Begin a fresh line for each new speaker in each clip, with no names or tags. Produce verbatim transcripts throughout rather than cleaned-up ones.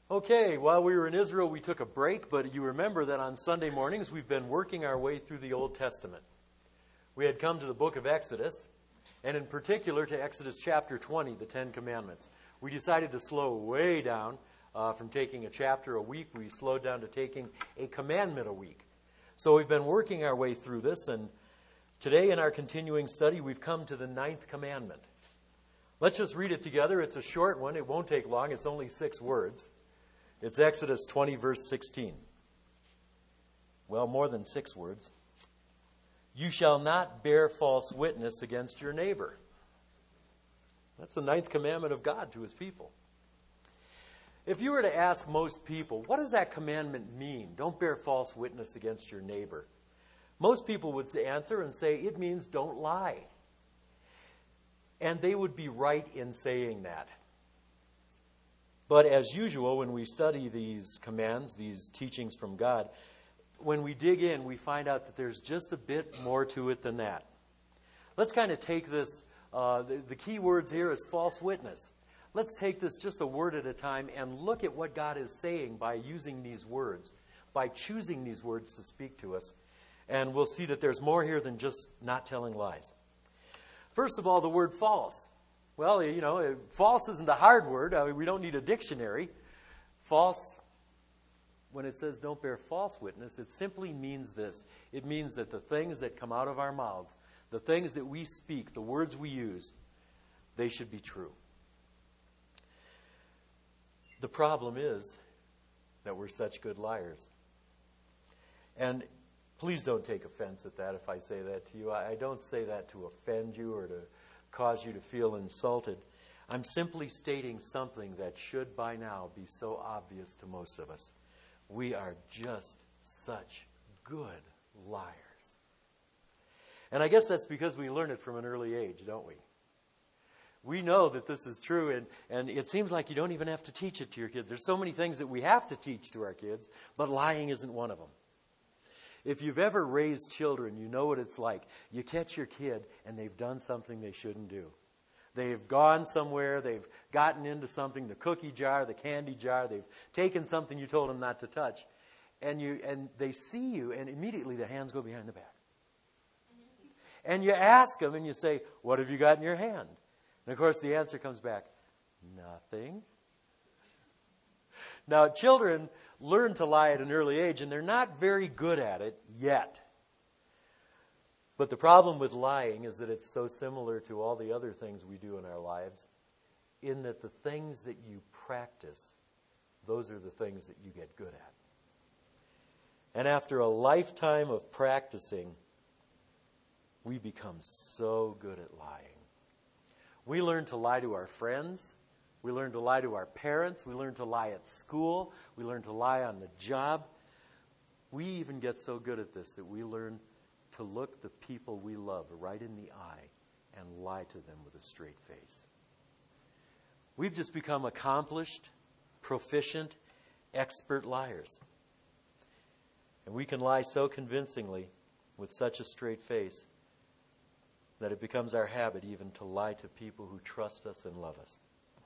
Okay, while we were in Israel, we took a break, but you remember that on Sunday mornings we've been working our way through the Old Testament. We had come to the book of Exodus, and in particular to Exodus chapter twenty, the Ten Commandments. We decided to slow way down uh, from taking a chapter a week. We slowed down to taking a commandment a week. So we've been working our way through this, and today in our continuing study we've come to the ninth commandment. Let's just read it together. It's a short one. It won't take long. It's only six words. It's Exodus twenty, verse sixteen. Well, more than six words. You shall not bear false witness against your neighbor. That's the ninth commandment of God to his people. If you were to ask most people, what does that commandment mean? Don't bear false witness against your neighbor. Most people would answer and say, it means don't lie. And they would be right in saying that. But as usual, when we study these commands, these teachings from God, when we dig in, we find out that there's just a bit more to it than that. Let's kind of take this, uh, the, the key words here is false witness. Let's take this just a word at a time and look at what God is saying by using these words, by choosing these words to speak to us. And we'll see that there's more here than just not telling lies. First of all, the word false. Well, you know, false isn't a hard word. I mean, we don't need a dictionary. False, when it says don't bear false witness, it simply means this. It means that the things that come out of our mouths, the things that we speak, the words we use, they should be true. The problem is that we're such good liars. And please don't take offense at that if I say that to you. I don't say that to offend you or to cause you to feel insulted. I'm simply stating something that should by now be so obvious to most of us. We are just such good liars. And I guess that's because we learn it from an early age, don't we? We know that this is true, and, and it seems like you don't even have to teach it to your kids. There's so many things that we have to teach to our kids, but lying isn't one of them. If you've ever raised children, you know what it's like. You catch your kid and they've done something they shouldn't do. They've gone somewhere, they've gotten into something, the cookie jar, the candy jar, they've taken something you told them not to touch. And you and they see you and immediately the hands go behind the back. And you ask them and you say, what have you got in your hand? And of course the answer comes back, nothing. Now children learn to lie at an early age, and they're not very good at it yet. But the problem with lying is that it's so similar to all the other things we do in our lives, in that the things that you practice, those are the things that you get good at. And after a lifetime of practicing, we become so good at lying. We learn to lie to our friends. We learn to lie to our parents. We learn to lie at school. We learn to lie on the job. We even get so good at this that we learn to look the people we love right in the eye and lie to them with a straight face. We've just become accomplished, proficient, expert liars. And we can lie so convincingly with such a straight face that it becomes our habit even to lie to people who trust us and love us.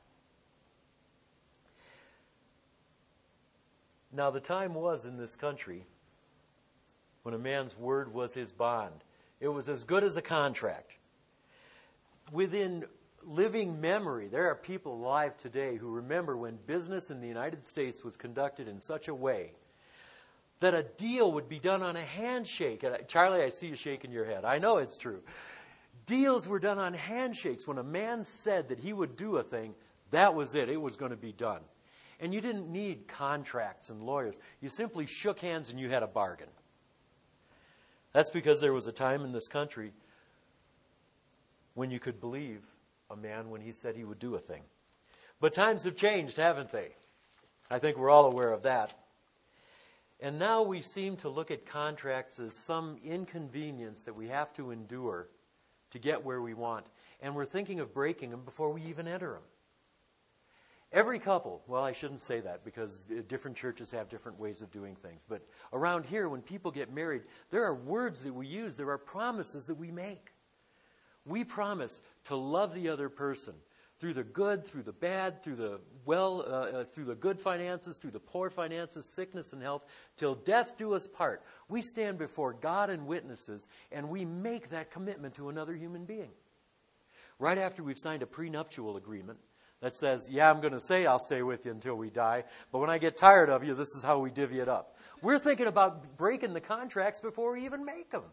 Now, the time was in this country when a man's word was his bond. It was as good as a contract. Within living memory, there are people alive today who remember when business in the United States was conducted in such a way that a deal would be done on a handshake. Charlie, I see you shaking your head. I know it's true. Deals were done on handshakes. When a man said that he would do a thing, that was it. It was going to be done. And you didn't need contracts and lawyers. You simply shook hands and you had a bargain. That's because there was a time in this country when you could believe a man when he said he would do a thing. But times have changed, haven't they? I think we're all aware of that. And now we seem to look at contracts as some inconvenience that we have to endure to get where we want. And we're thinking of breaking them before we even enter them. Every couple, well, I shouldn't say that because different churches have different ways of doing things. But around here, when people get married, there are words that we use. There are promises that we make. We promise to love the other person through the good, through the bad, through the well, uh, uh, through the good finances, through the poor finances, sickness and health, till death do us part. We stand before God and witnesses, and we make that commitment to another human being. Right after we've signed a prenuptial agreement that says, yeah, I'm going to say I'll stay with you until we die, but when I get tired of you, this is how we divvy it up. We're thinking about breaking the contracts before we even make them.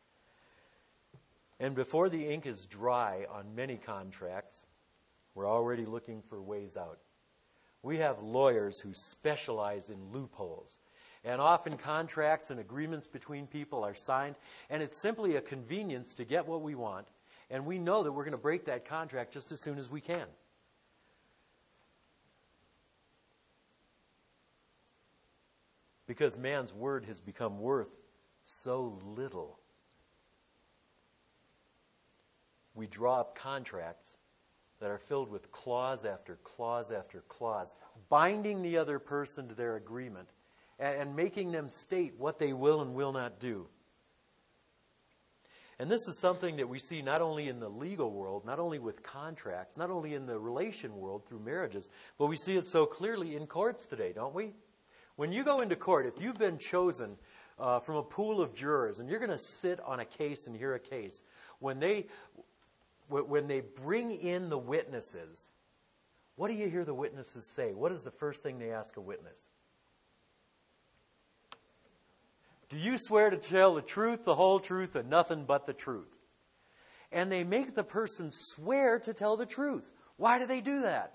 And before the ink is dry on many contracts, we're already looking for ways out. We have lawyers who specialize in loopholes. And often contracts and agreements between people are signed, and it's simply a convenience to get what we want. And we know that we're going to break that contract just as soon as we can. Because man's word has become worth so little. We draw up contracts that are filled with clause after clause after clause, binding the other person to their agreement and, and making them state what they will and will not do. And this is something that we see not only in the legal world, not only with contracts, not only in the relation world through marriages, but we see it so clearly in courts today, don't we? When you go into court, if you've been chosen uh, from a pool of jurors and you're going to sit on a case and hear a case, when they when they bring in the witnesses, what do you hear the witnesses say? What is the first thing they ask a witness? Do you swear to tell the truth, the whole truth, and nothing but the truth? And they make the person swear to tell the truth. Why do they do that?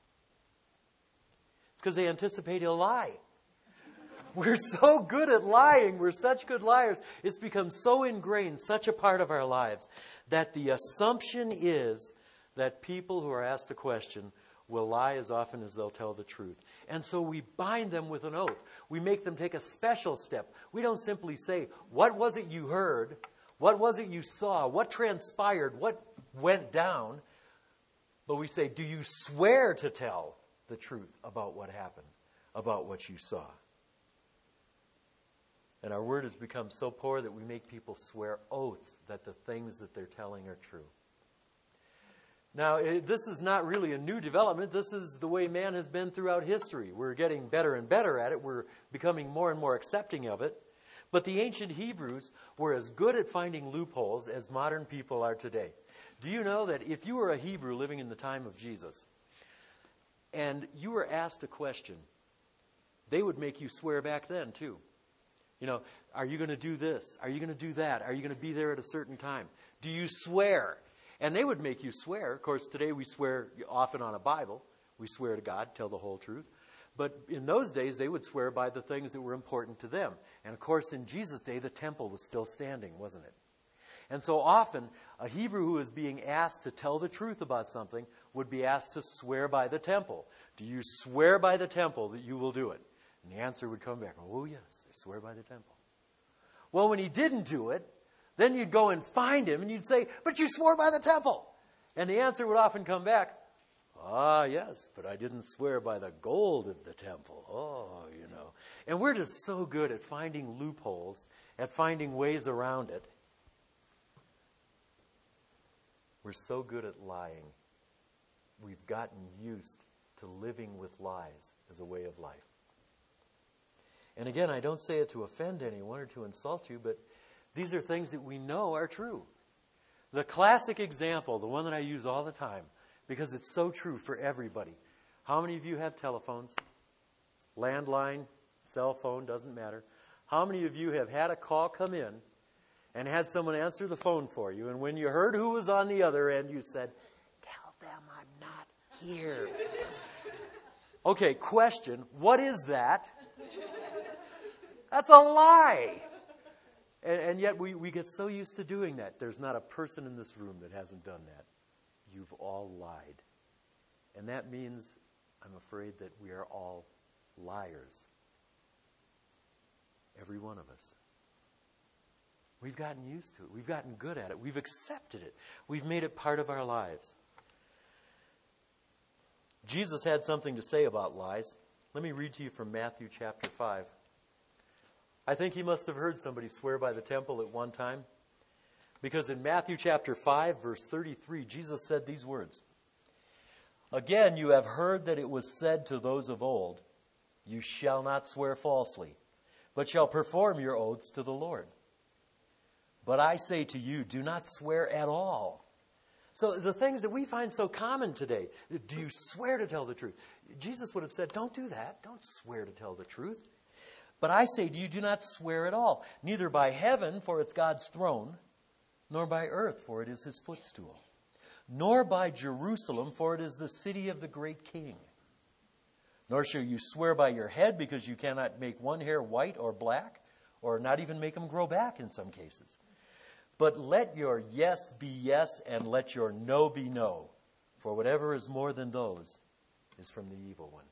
It's because they anticipate he'll lie. We're so good at lying. We're such good liars. It's become so ingrained, such a part of our lives, that the assumption is that people who are asked a question will lie as often as they'll tell the truth. And so we bind them with an oath. We make them take a special step. We don't simply say, what was it you heard? What was it you saw? What transpired? What went down? But we say, do you swear to tell the truth about what happened, about what you saw? And our word has become so poor that we make people swear oaths that the things that they're telling are true. Now, it, this is not really a new development. This is the way man has been throughout history. We're getting better and better at it. We're becoming more and more accepting of it. But the ancient Hebrews were as good at finding loopholes as modern people are today. Do you know that if you were a Hebrew living in the time of Jesus and you were asked a question, they would make you swear back then too. You know, are you going to do this? Are you going to do that? Are you going to be there at a certain time? Do you swear? And they would make you swear. Of course, today we swear often on a Bible. We swear to God, tell the whole truth. But in those days, they would swear by the things that were important to them. And of course, in Jesus' day, the temple was still standing, wasn't it? And so often, a Hebrew who is being asked to tell the truth about something would be asked to swear by the temple. Do you swear by the temple that you will do it? And the answer would come back, oh yes, I swear by the temple. Well, when he didn't do it, then you'd go and find him and you'd say, but you swore by the temple. And the answer would often come back, ah, yes, but I didn't swear by the gold of the temple. Oh, you know. And we're just so good at finding loopholes, at finding ways around it. We're so good at lying. We've gotten used to living with lies as a way of life. And again, I don't say it to offend anyone or to insult you, but these are things that we know are true. The classic example, the one that I use all the time, because it's so true for everybody. How many of you have telephones? Landline, cell phone, doesn't matter. How many of you have had a call come in and had someone answer the phone for you, and when you heard who was on the other end, you said, tell them I'm not here. Okay, question, what is that? That's a lie. And, and yet we, we get so used to doing that. There's not a person in this room that hasn't done that. You've all lied. And that means, I'm afraid, that we are all liars. Every one of us. We've gotten used to it. We've gotten good at it. We've accepted it. We've made it part of our lives. Jesus had something to say about lies. Let me read to you from Matthew chapter five. I think he must have heard somebody swear by the temple at one time. Because in Matthew chapter five, verse thirty-three, Jesus said these words. Again, you have heard that it was said to those of old, you shall not swear falsely, but shall perform your oaths to the Lord. But I say to you, do not swear at all. So the things that we find so common today, do you swear to tell the truth? Jesus would have said, don't do that. Don't swear to tell the truth. But I say to you, do not swear at all, neither by heaven, for it's God's throne, nor by earth, for it is his footstool, nor by Jerusalem, for it is the city of the great king. Nor shall you swear by your head, because you cannot make one hair white or black, or not even make them grow back in some cases. But let your yes be yes, and let your no be no. For whatever is more than those is from the evil one.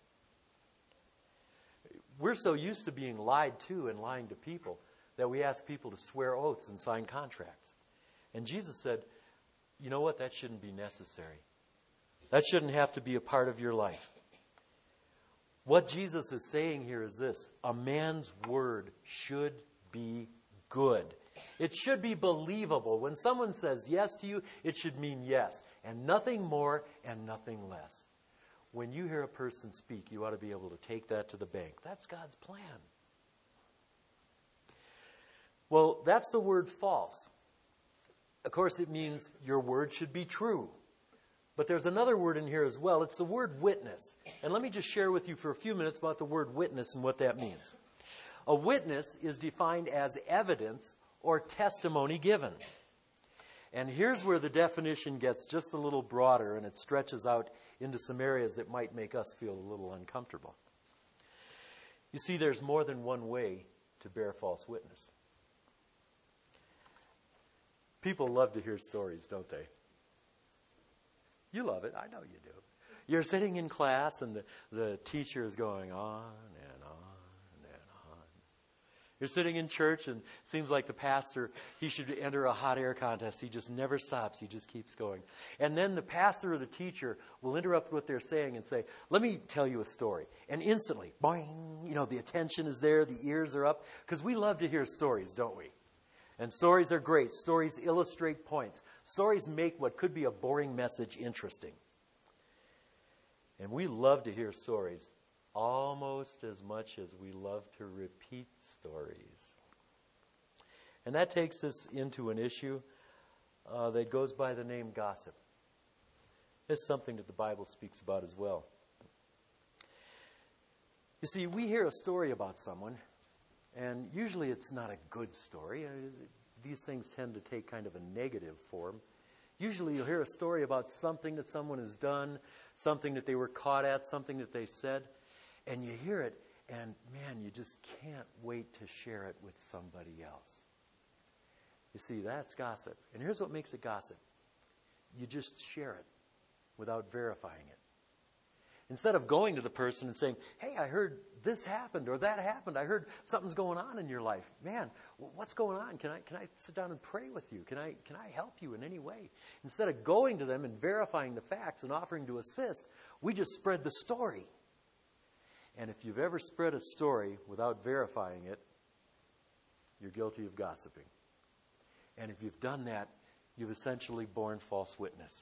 We're so used to being lied to and lying to people that we ask people to swear oaths and sign contracts. And Jesus said, you know what? That shouldn't be necessary. That shouldn't have to be a part of your life. What Jesus is saying here is this: a man's word should be good. It should be believable. When someone says yes to you, it should mean yes, and nothing more and nothing less. When you hear a person speak, you ought to be able to take that to the bank. That's God's plan. Well, that's the word false. Of course, it means your word should be true. But there's another word in here as well. It's the word witness. And let me just share with you for a few minutes about the word witness and what that means. A witness is defined as evidence or testimony given. And here's where the definition gets just a little broader, and it stretches out into some areas that might make us feel a little uncomfortable. You see, there's more than one way to bear false witness. People love to hear stories, don't they? You love it. I know you do. You're sitting in class and the, the teacher is going on and on and on. You're sitting in church and it seems like the pastor, he should enter a hot air contest. He just never stops. He just keeps going. And then the pastor or the teacher will interrupt what they're saying and say, let me tell you a story. And instantly, boing, you know, the attention is there, the ears are up. Because we love to hear stories, don't we? And stories are great. Stories illustrate points. Stories make what could be a boring message interesting. And we love to hear stories almost as much as we love to repeat stories. And that takes us into an issue uh, that goes by the name gossip. It's something that the Bible speaks about as well. You see, we hear a story about someone, and usually it's not a good story. Uh, these things tend to take kind of a negative form. Usually you'll hear a story about something that someone has done, something that they were caught at, something that they said, and you hear it, and man, you just can't wait to share it with somebody else. You see, that's gossip. And here's what makes it gossip. You just share it without verifying it. Instead of going to the person and saying, hey, I heard this happened or that happened. I heard something's going on in your life. Man, what's going on? Can I can I sit down and pray with you? Can I can I help you in any way? Instead of going to them and verifying the facts and offering to assist, we just spread the story. And if you've ever spread a story without verifying it, you're guilty of gossiping. And if you've done that, you've essentially borne false witness.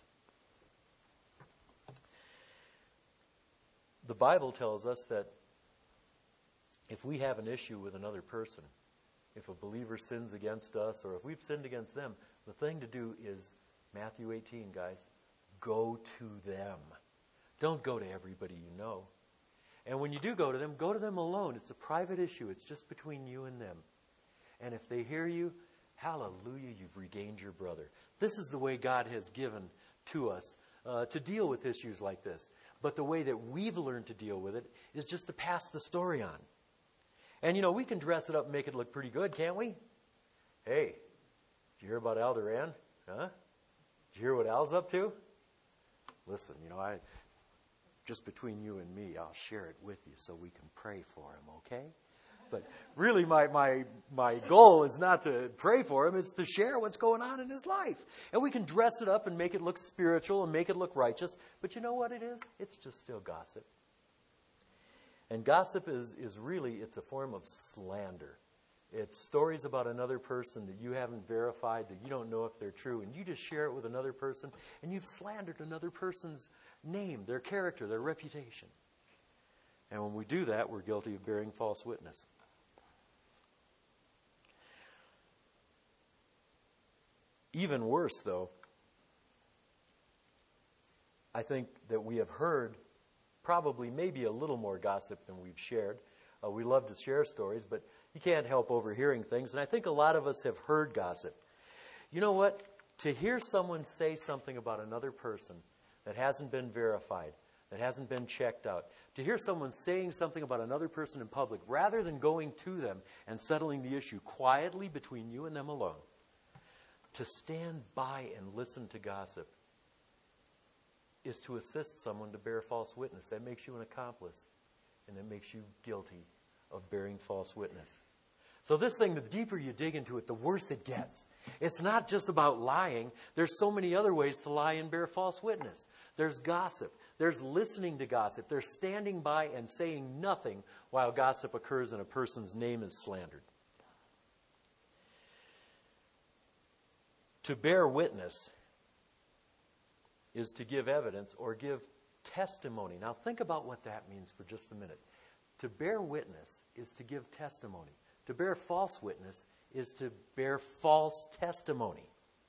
The Bible tells us that if we have an issue with another person, if a believer sins against us, or if we've sinned against them, the thing to do is, Matthew eighteen, guys, go to them. Don't go to everybody you know. And when you do go to them, go to them alone. It's a private issue. It's just between you and them. And if they hear you, hallelujah, you've regained your brother. This is the way God has given to us uh, to deal with issues like this. But the way that we've learned to deal with it is just to pass the story on. And, you know, we can dress it up and make it look pretty good, can't we? Hey, did you hear about Al Duran? Huh? Did you hear what Al's up to? Listen, you know, I just between you and me, I'll share it with you so we can pray for him, okay? But really my, my, my goal is not to pray for him, it's to share what's going on in his life. And we can dress it up and make it look spiritual and make it look righteous. But you know what it is? It's just still gossip. And gossip is, is really, it's a form of slander. It's stories about another person that you haven't verified, that you don't know if they're true, and you just share it with another person, and you've slandered another person's name, their character, their reputation. And when we do that, we're guilty of bearing false witness. Even worse, though, I think that we have heard probably maybe a little more gossip than we've shared. Uh, we love to share stories, but you can't help overhearing things. And I think a lot of us have heard gossip. You know what? To hear someone say something about another person that hasn't been verified, that hasn't been checked out, to hear someone saying something about another person in public, rather than going to them and settling the issue quietly between you and them alone, to stand by and listen to gossip is to assist someone to bear false witness. That makes you an accomplice, and it makes you guilty of bearing false witness. So this thing, the deeper you dig into it, the worse it gets. It's not just about lying. There's so many other ways to lie and bear false witness. There's gossip. There's listening to gossip. There's standing by and saying nothing while gossip occurs and a person's name is slandered. To bear witness is to give evidence or give testimony. Now think about what that means for just a minute. To bear witness is to give testimony. To bear false witness is to bear false testimony.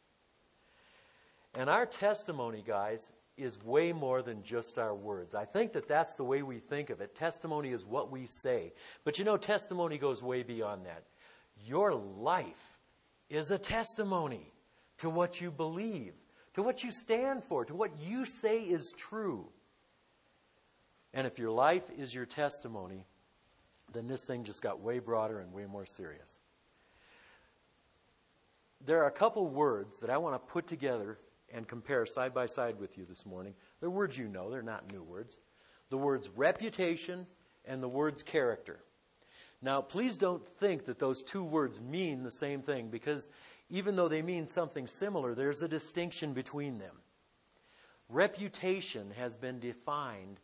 And our testimony, guys, is way more than just our words. I think that that's the way we think of it. Testimony is what we say. But you know, testimony goes way beyond that. Your life is a testimony to what you believe, to what you stand for, to what you say is true. And if your life is your testimony, then this thing just got way broader and way more serious. There are a couple words that I want to put together and compare side by side with you this morning. They're words you know, they're not new words. The words reputation and the words character. Now, please don't think that those two words mean the same thing, because even though they mean something similar, there's a distinction between them. Reputation has been defined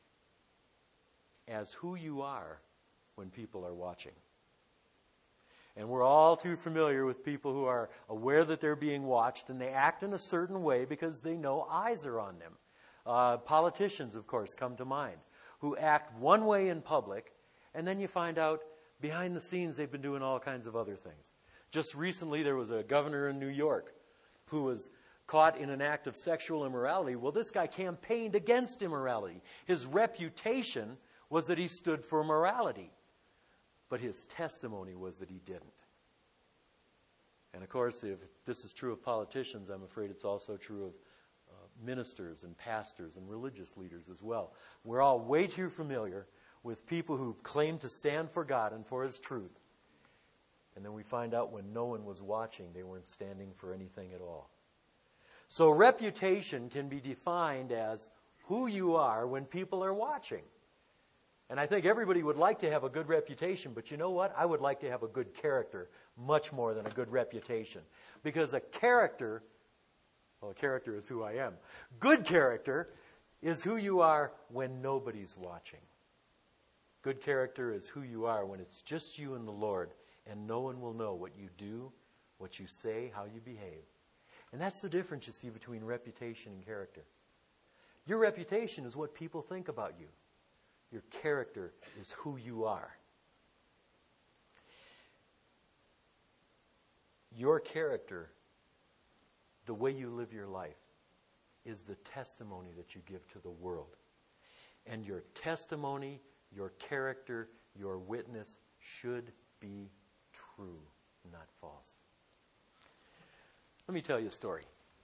as who you are when people are watching. And we're all too familiar with people who are aware that they're being watched, and they act in a certain way because they know eyes are on them. Uh, politicians, of course, come to mind, who act one way in public, and then you find out behind the scenes they've been doing all kinds of other things. Just recently there was a governor in New York who was caught in an act of sexual immorality. Well, this guy campaigned against immorality. His reputation was that he stood for morality. But his testimony was that he didn't. And of course, if this is true of politicians, I'm afraid it's also true of uh, ministers and pastors and religious leaders as well. We're all way too familiar with people who claim to stand for God and for His truth. And then we find out when no one was watching, they weren't standing for anything at all. So reputation can be defined as who you are when people are watching. And I think everybody would like to have a good reputation, but you know what? I would like to have a good character much more than a good reputation. Because a character, well, a character is who I am. Good character is who you are when nobody's watching. Good character is who you are when it's just you and the Lord, and no one will know what you do, what you say, how you behave. And that's the difference, you see, between reputation and character. Your reputation is what people think about you. Your character is who you are. Your character, the way you live your life, is the testimony that you give to the world. And your testimony, your character, your witness should be true, not false. Let me tell you a story.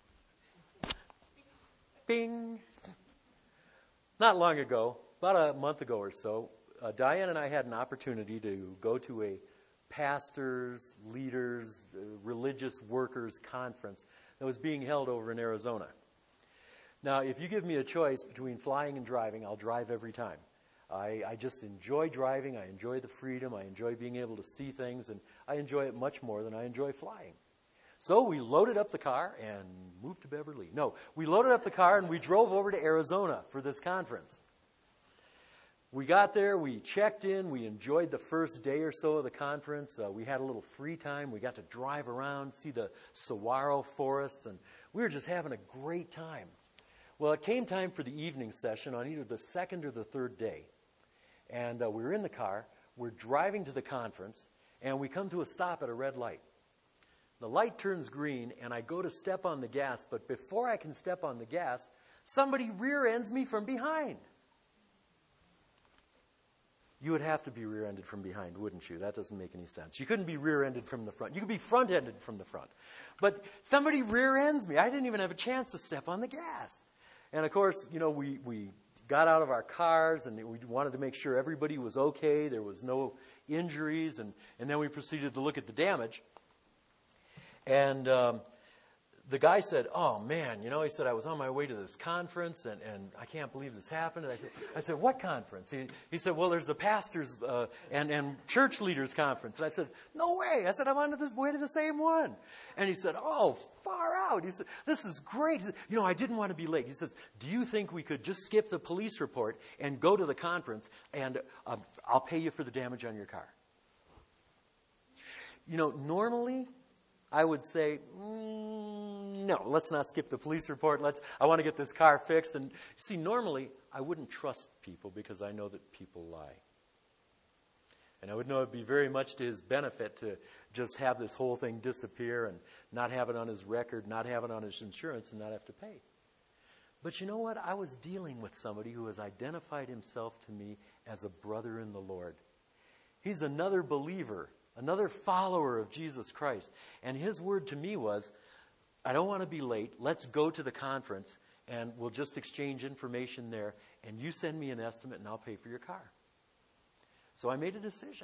Bing! Not long ago, about a month ago or so, uh, Diane and I had an opportunity to go to a pastors, leaders, uh, religious workers conference that was being held over in Arizona. Now, if you give me a choice between flying and driving, I'll drive every time. I, I just enjoy driving. I enjoy the freedom. I enjoy being able to see things, and I enjoy it much more than I enjoy flying. So we loaded up the car and moved to Beverly. No, we loaded up the car and we drove over to Arizona for this conference. we got there, we checked in, we enjoyed the first day or so of the conference. Uh, we had a little free time. We got to drive around, see the saguaro forests, and we were just having a great time. Well, it came time for the evening session on either the second or the third day. And uh, we were in the car, we're driving to the conference, and we come to a stop at a red light. The light turns green, and I go to step on the gas, but before I can step on the gas, somebody rear ends me from behind. You would have to be rear-ended from behind, wouldn't you? That doesn't make any sense. You couldn't be rear-ended from the front. You could be front-ended from the front. But somebody rear-ends me. I didn't even have a chance to step on the gas. And, of course, you know, we, we got out of our cars, and we wanted to make sure everybody was okay. There was no injuries. And, and then we proceeded to look at the damage. And um, the guy said, oh, man, you know, he said, I was on my way to this conference, and, and I can't believe this happened. And I said, I said, what conference? He, he said, well, there's a pastors uh, and, and church leaders conference. And I said, no way. I said, I'm on this way to the same one. And he said, oh, far out. He said, this is great. He said, you know, I didn't want to be late. He says, do you think we could just skip the police report and go to the conference, and um, I'll pay you for the damage on your car? You know, normally I would say, mm, no, let's not skip the police report. Let's. I want to get this car fixed. And see, normally I wouldn't trust people because I know that people lie. And I would know it would be very much to his benefit to just have this whole thing disappear and not have it on his record, not have it on his insurance, and not have to pay. But you know what? I was dealing with somebody who has identified himself to me as a brother in the Lord. He's another believer, another follower of Jesus Christ. And his word to me was, I don't want to be late. Let's go to the conference, and we'll just exchange information there, and you send me an estimate, and I'll pay for your car. So I made a decision.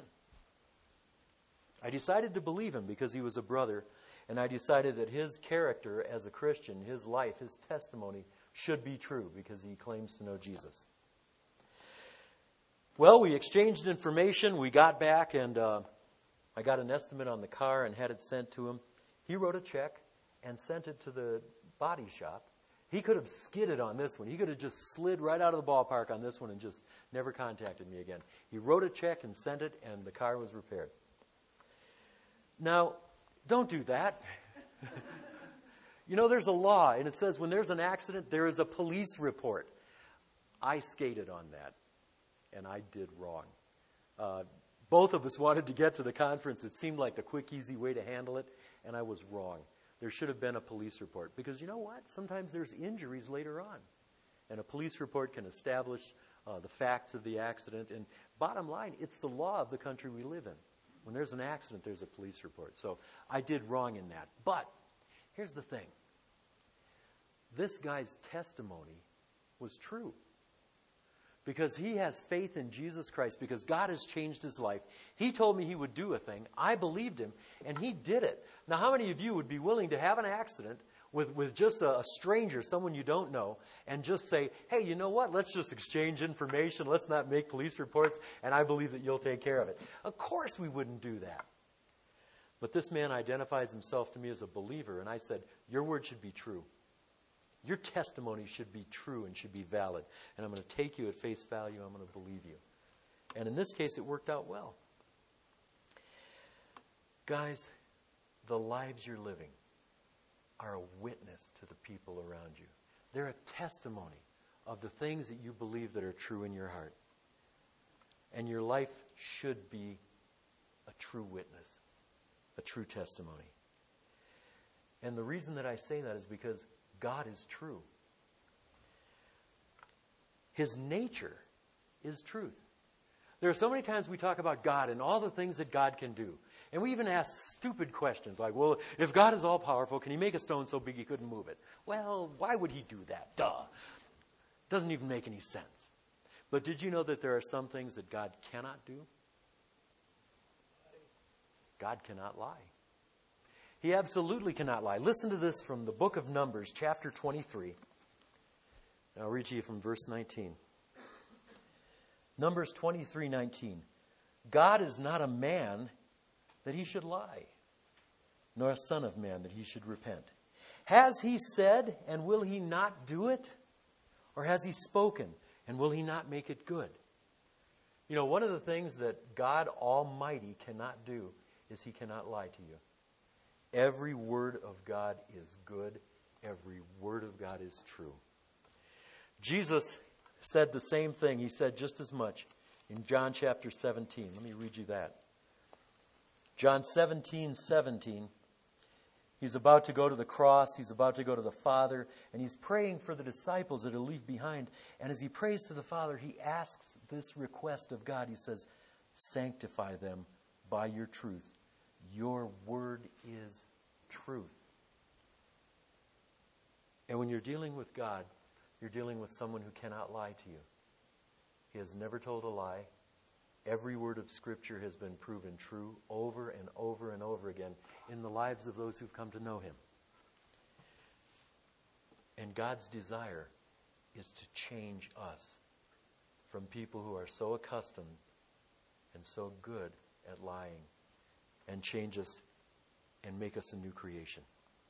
I decided to believe him because he was a brother, and I decided that his character as a Christian, his life, his testimony should be true because he claims to know Jesus. Well, we exchanged information. We got back, and uh, I got an estimate on the car and had it sent to him. He wrote a check and sent it to the body shop. He could have skidded on this one. He could have just slid right out of the ballpark on this one and just never contacted me again. He wrote a check and sent it, and the car was repaired. Now, don't do that. You know, there's a law, and it says when there's an accident, there is a police report. I skated on that, and I did wrong. Uh, both of us wanted to get to the conference. It seemed like the quick, easy way to handle it, and I was wrong. There should have been a police report. Because you know what? Sometimes there's injuries later on. And a police report can establish uh, the facts of the accident. And bottom line, it's the law of the country we live in. When there's an accident, there's a police report. So I did wrong in that. But here's the thing. This guy's testimony was true. Because he has faith in Jesus Christ, because God has changed his life. He told me he would do a thing. I believed him, and he did it. Now, how many of you would be willing to have an accident with, with just a, a stranger, someone you don't know, and just say, hey, you know what? Let's just exchange information. Let's not make police reports, and I believe that you'll take care of it. Of course we wouldn't do that. But this man identifies himself to me as a believer, and I said, your word should be true. Your testimony should be true and should be valid. And I'm going to take you at face value. I'm going to believe you. And in this case, it worked out well. Guys, the lives you're living are a witness to the people around you. They're a testimony of the things that you believe that are true in your heart. And your life should be a true witness, a true testimony. And the reason that I say that is because God is true. His nature is truth. There are so many times we talk about God and all the things that God can do. And we even ask stupid questions like, well, if God is all-powerful, can he make a stone so big he couldn't move it? Well, why would he do that? Duh. Doesn't even make any sense. But did you know that there are some things that God cannot do? God cannot lie. He absolutely cannot lie. Listen to this from the book of Numbers, chapter twenty-three. I'll read to you from verse nineteen. Numbers twenty-three nineteen. God is not a man that he should lie, nor a son of man that he should repent. Has he said, and will he not do it? Or has he spoken, and will he not make it good? You know, one of the things that God Almighty cannot do is He cannot lie to you. Every word of God is good. Every word of God is true. Jesus said the same thing. He said just as much in John chapter seventeen. Let me read you that. John seventeen, seventeen. He's about to go to the cross. He's about to go to the Father. And he's praying for the disciples that he'll leave behind. And as he prays to the Father, he asks this request of God. He says, sanctify them by your truth. Your word is truth. And when you're dealing with God, you're dealing with someone who cannot lie to you. He has never told a lie. Every word of Scripture has been proven true over and over and over again in the lives of those who've come to know Him. And God's desire is to change us from people who are so accustomed and so good at lying, and change us and make us a new creation.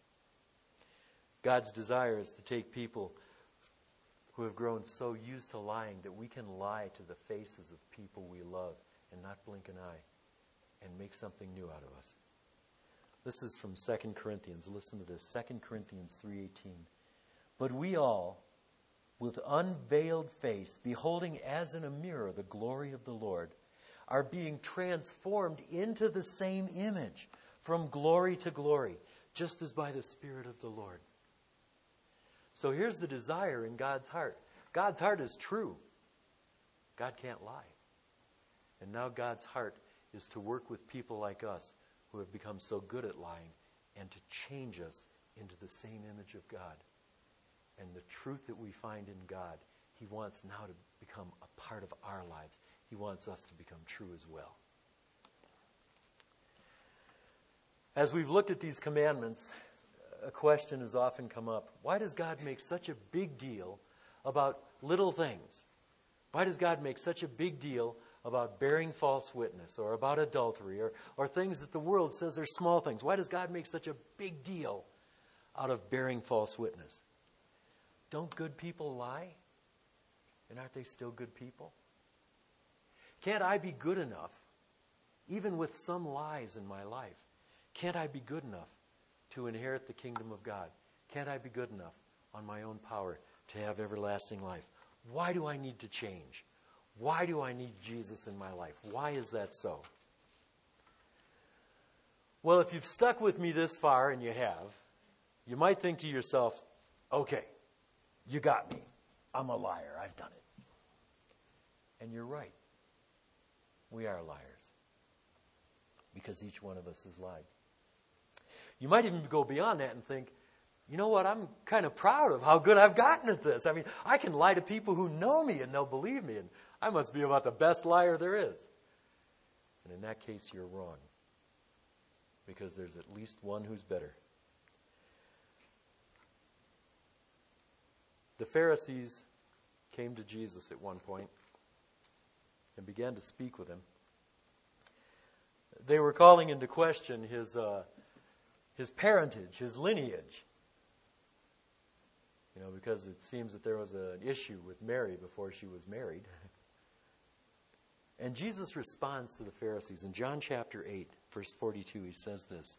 God's desire is to take people who have grown so used to lying that we can lie to the faces of people we love and not blink an eye and make something new out of us. This is from Second Corinthians. Listen to this. Second Corinthians three eighteen. But we all, with unveiled face, beholding as in a mirror the glory of the Lord, are being transformed into the same image from glory to glory, just as by the Spirit of the Lord. So here's the desire in God's heart. God's heart is true. God can't lie. And now God's heart is to work with people like us who have become so good at lying and to change us into the same image of God. And the truth that we find in God, He wants now to become a part of our lives. He wants us to become true as well. As we've looked at these commandments, a question has often come up. Why does God make such a big deal about little things? Why does God make such a big deal about bearing false witness or about adultery or, or things that the world says are small things? Why does God make such a big deal out of bearing false witness? Don't good people lie? And aren't they still good people? Can't I be good enough, even with some lies in my life? Can't I be good enough to inherit the kingdom of God? Can't I be good enough on my own power to have everlasting life? Why do I need to change? Why do I need Jesus in my life? Why is that so? Well, if you've stuck with me this far, and you have, you might think to yourself, okay, you got me. I'm a liar. I've done it. And you're right. We are liars. Because each one of us has lied. You might even go beyond that and think, you know what, I'm kind of proud of how good I've gotten at this. I mean, I can lie to people who know me and they'll believe me, and I must be about the best liar there is. And in that case, you're wrong. Because there's at least one who's better. The Pharisees came to Jesus at one point and began to speak with him. They were calling into question his uh, his parentage, his lineage. You know, because it seems that there was an issue with Mary before she was married. And Jesus responds to the Pharisees. In John chapter eight, verse forty-two, he says this.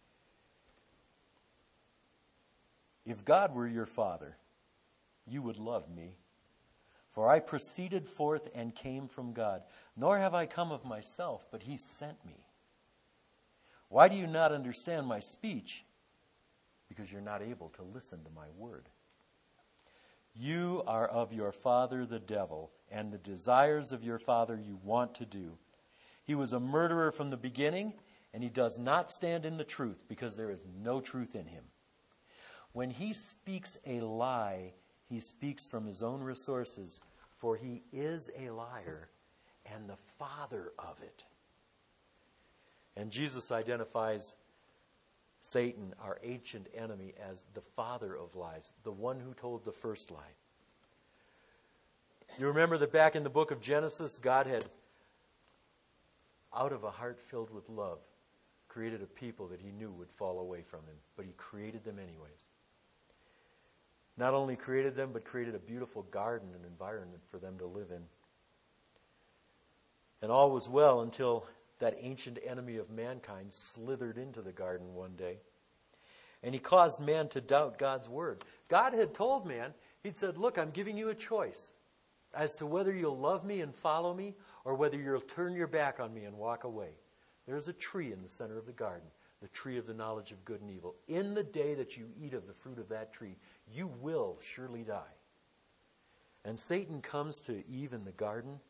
If God were your Father, you would love me. For I proceeded forth and came from God. Nor have I come of myself, but He sent me. Why do you not understand my speech? Because you're not able to listen to my word. You are of your father the devil, and the desires of your father you want to do. He was a murderer from the beginning, and he does not stand in the truth, because there is no truth in him. When he speaks a lie, he speaks from his own resources, for he is a liar and the father of it. And Jesus identifies Satan, our ancient enemy, as the father of lies, the one who told the first lie. You remember that back in the book of Genesis, God had, out of a heart filled with love, created a people that He knew would fall away from Him, but He created them anyways. Not only created them, but created a beautiful garden and environment for them to live in. And all was well until that ancient enemy of mankind slithered into the garden one day. And he caused man to doubt God's word. God had told man, he'd said, look, I'm giving you a choice as to whether you'll love me and follow me or whether you'll turn your back on me and walk away. There's a tree in the center of the garden, the tree of the knowledge of good and evil. In the day that you eat of the fruit of that tree, you will surely die. And Satan comes to Eve in the garden.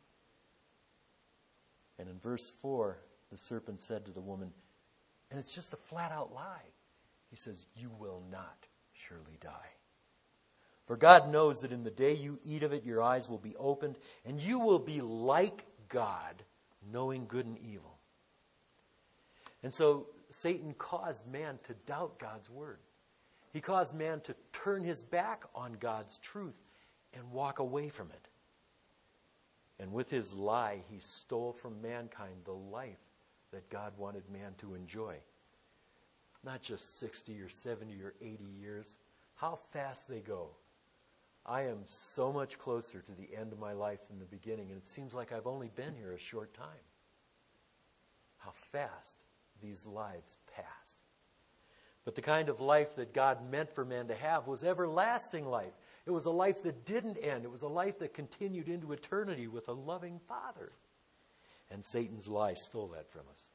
And in verse four, the serpent said to the woman, and it's just a flat-out lie. He says, you will not surely die. For God knows that in the day you eat of it, your eyes will be opened, and you will be like God, knowing good and evil. And so Satan caused man to doubt God's word. He caused man to turn his back on God's truth and walk away from it. And with his lie, he stole from mankind the life that God wanted man to enjoy. Not just sixty or seventy or eighty years. How fast they go. I am so much closer to the end of my life than the beginning, and it seems like I've only been here a short time. How fast these lives pass. But the kind of life that God meant for man to have was everlasting life. It was a life that didn't end. It was a life that continued into eternity with a loving Father. And Satan's lie stole that from us.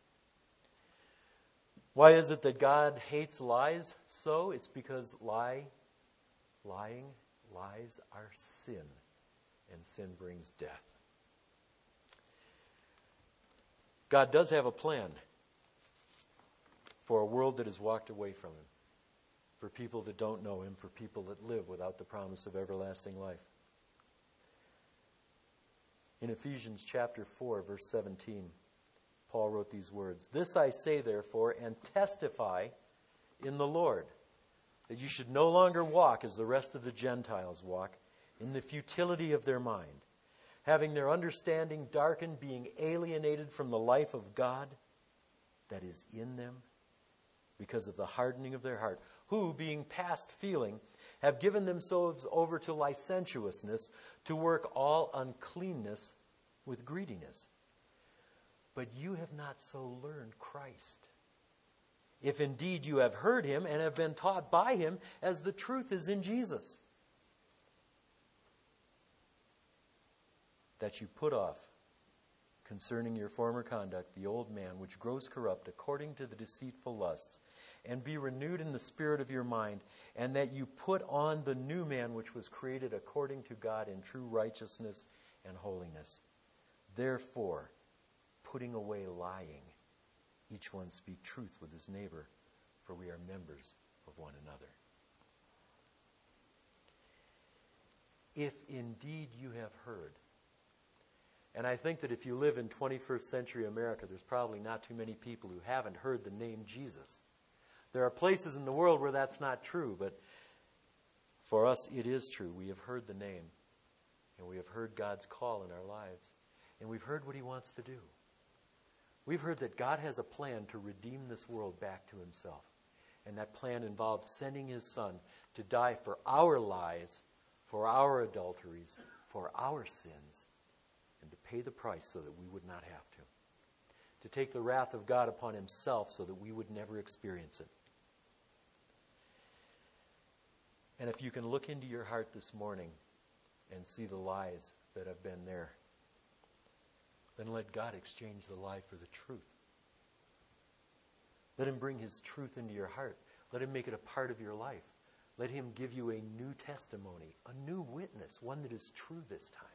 Why is it that God hates lies so? It's because lie, lying, lies are sin, and sin brings death. God does have a plan for a world that has walked away from Him, for people that don't know Him, for people that live without the promise of everlasting life. In Ephesians chapter four, verse seventeen, Paul wrote these words, "This I say, therefore, and testify in the Lord, that you should no longer walk as the rest of the Gentiles walk, in the futility of their mind, having their understanding darkened, being alienated from the life of God that is in them, because of the hardening of their heart, who, being past feeling, have given themselves over to licentiousness, to work all uncleanness with greediness. But you have not so learned Christ. If indeed you have heard Him and have been taught by Him, as the truth is in Jesus, that you put off, concerning your former conduct, the old man, which grows corrupt according to the deceitful lusts, and be renewed in the spirit of your mind, and that you put on the new man, which was created according to God in true righteousness and holiness. Therefore, putting away lying, each one speak truth with his neighbor, for we are members of one another. If indeed you have heard," and I think that if you live in twenty-first century America, there's probably not too many people who haven't heard the name Jesus. There are places in the world where that's not true, but for us it is true. We have heard the name, and we have heard God's call in our lives, and we've heard what He wants to do. We've heard that God has a plan to redeem this world back to Himself, and that plan involved sending His Son to die for our lies, for our adulteries, for our sins, and to pay the price so that we would not have to. To take the wrath of God upon Himself so that we would never experience it. And if you can look into your heart this morning and see the lies that have been there, then let God exchange the lie for the truth. Let Him bring His truth into your heart. Let Him make it a part of your life. Let Him give you a new testimony, a new witness, one that is true this time.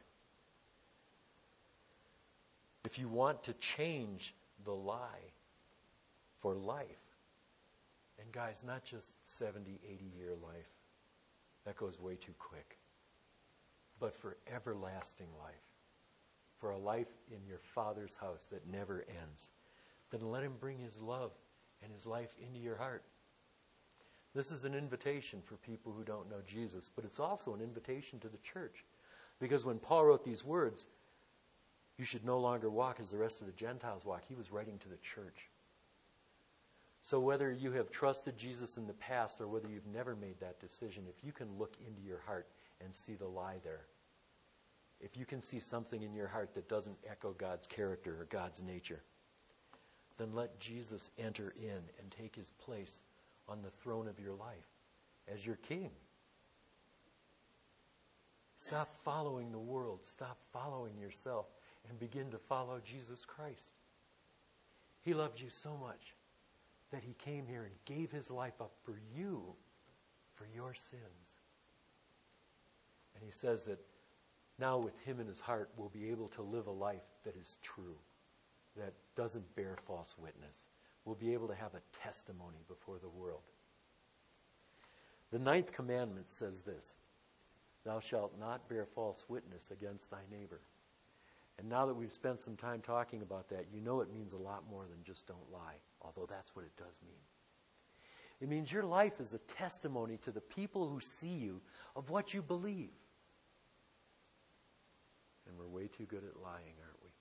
If you want to change the lie for life, and guys, not just seventy, eighty year life, that goes way too quick, but for everlasting life, for a life in your Father's house that never ends, then let Him bring His love and His life into your heart. This is an invitation for people who don't know Jesus, but it's also an invitation to the church. Because when Paul wrote these words, "You should no longer walk as the rest of the Gentiles walk," he was writing to the church. So whether you have trusted Jesus in the past or whether you've never made that decision, if you can look into your heart and see the lie there, if you can see something in your heart that doesn't echo God's character or God's nature, then let Jesus enter in and take his place on the throne of your life as your king. Stop following the world. Stop following yourself and begin to follow Jesus Christ. He loved you so much that he came here and gave his life up for you, for your sins. And he says that now with him in his heart, we'll be able to live a life that is true, that doesn't bear false witness. We'll be able to have a testimony before the world. The ninth commandment says this: thou shalt not bear false witness against thy neighbor. And now that we've spent some time talking about that, you know it means a lot more than just don't lie, although that's what it does mean. It means your life is a testimony to the people who see you of what you believe. And we're way too good at lying, aren't we?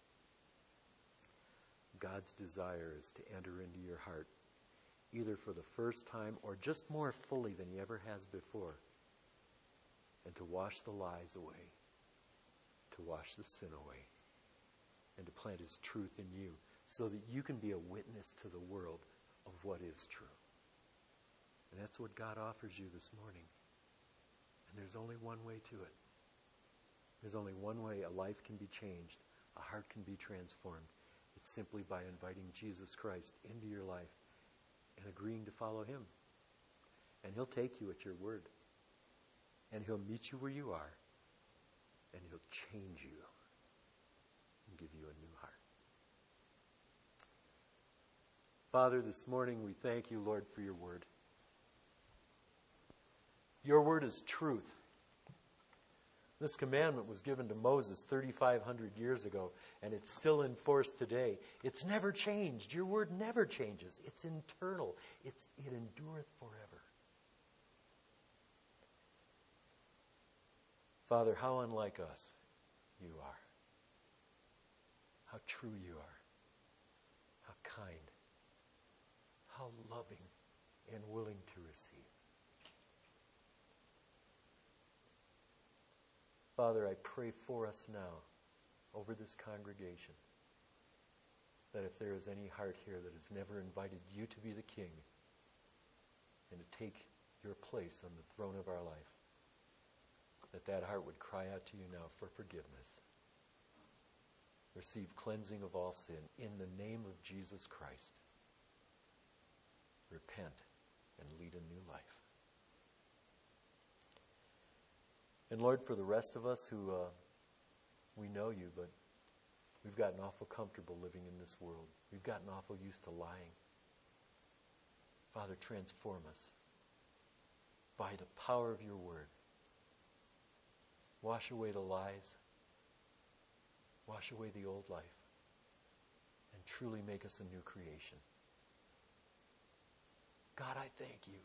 God's desire is to enter into your heart, either for the first time or just more fully than he ever has before, and to wash the lies away, to wash the sin away, and to plant his truth in you so that you can be a witness to the world of what is true. And that's what God offers you this morning. And there's only one way to it. There's only one way a life can be changed, a heart can be transformed. It's simply by inviting Jesus Christ into your life and agreeing to follow him. And he'll take you at your word. And he'll meet you where you are. And he'll change you and give you a new heart. Father, this morning we thank you, Lord, for your word. Your word is truth. This commandment was given to Moses thirty-five hundred years ago, and it's still in force today. It's never changed. Your word never changes. It's eternal. It's, it endureth forever. Father, how unlike us you are. How true you are. How kind. How loving and willing to receive. Father, I pray for us now, over this congregation, that if there is any heart here that has never invited you to be the king and to take your place on the throne of our life, that that heart would cry out to you now for forgiveness. Receive cleansing of all sin in the name of Jesus Christ. Repent and lead a new life. And Lord, for the rest of us who uh, we know you, but we've gotten awful comfortable living in this world. We've gotten awful used to lying. Father, transform us by the power of your word. Wash away the lies. Wash away the old life. And truly make us a new creation. God, I thank you.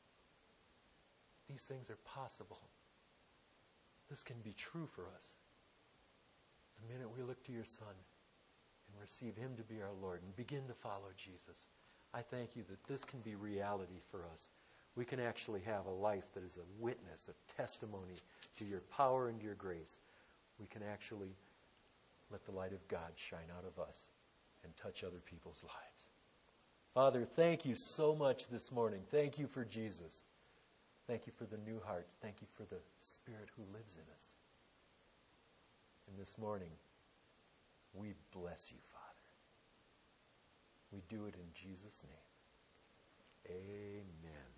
These things are possible. This can be true for us. The minute we look to your Son and receive him to be our Lord and begin to follow Jesus, I thank you that this can be reality for us. We can actually have a life that is a witness, a testimony to your power and your grace. We can actually let the light of God shine out of us and touch other people's lives. Father, thank you so much this morning. Thank you for Jesus. Thank you for the new heart. Thank you for the Spirit who lives in us. And this morning, we bless you, Father. We do it in Jesus' name. Amen.